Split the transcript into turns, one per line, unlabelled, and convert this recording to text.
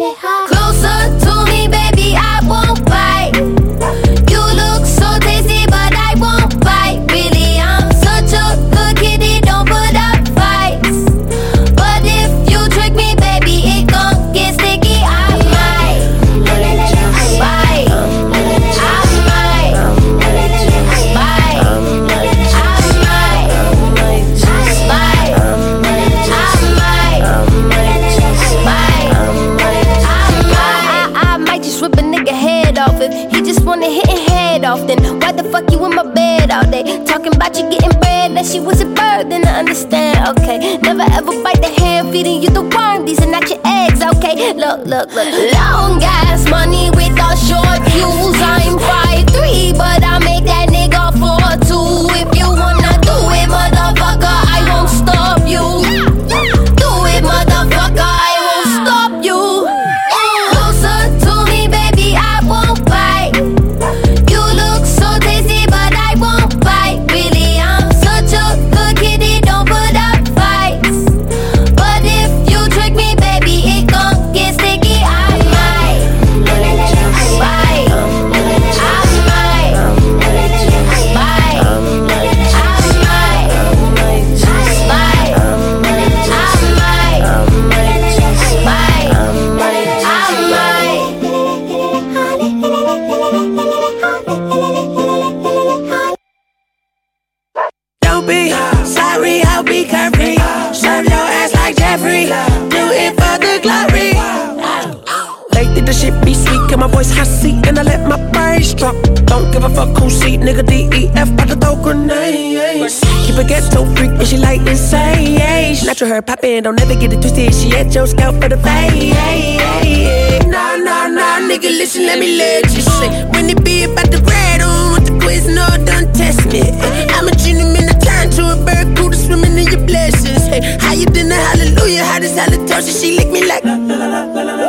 Closer to me, baby, I won't bite. You look so tasty, but I won't bite. Really, I'm such a good kitty, don't put up fights. But if you trick me, baby, it gon' get sticky. I might bite. I might bite. I might bite. I might just rip a nigga head off if he just wanna hit his head off. Then why the fuck you in my bed all day? Talking about you getting bread, that she was a bird, then I understand, okay. Never ever bite the hand, feeding you the worm, these are not your eggs, okay. Look. Long ass money with all short fuse. I'm 5'3", but I make that nigga 4'2". If you wanna do it, motherfucker, I won't stop you. Do it, motherfucker, I won't stop you. Closer to me, baby, I won't bite. You look so tasty, but I won't bite. Really, I'm such a good kitty, don't put up fights. But if you trick me, baby, it gon' get sticky. I might bite. I might bite. I might bite.
Don't be sorry, I'll be carefree. Serve your ass like Jeffrey. Do it for the glory. Lately the shit be sweet, get my voice hot seat, and I let my brains drop. Don't give a fuck who seat, nigga DEF by the throw grenades. Keep a ghetto freak and she like insane. Natural her poppin', don't ever get it twisted. She at your scalp for the fade. Nah, nigga, listen, let me let you say. When it be about the bread, on with the quiz, no, don't test me. I'm a genie in the time to a bird, cool to swimming in your blessings. Hey, how you doing? Hallelujah, how this halitosis, she lick me like.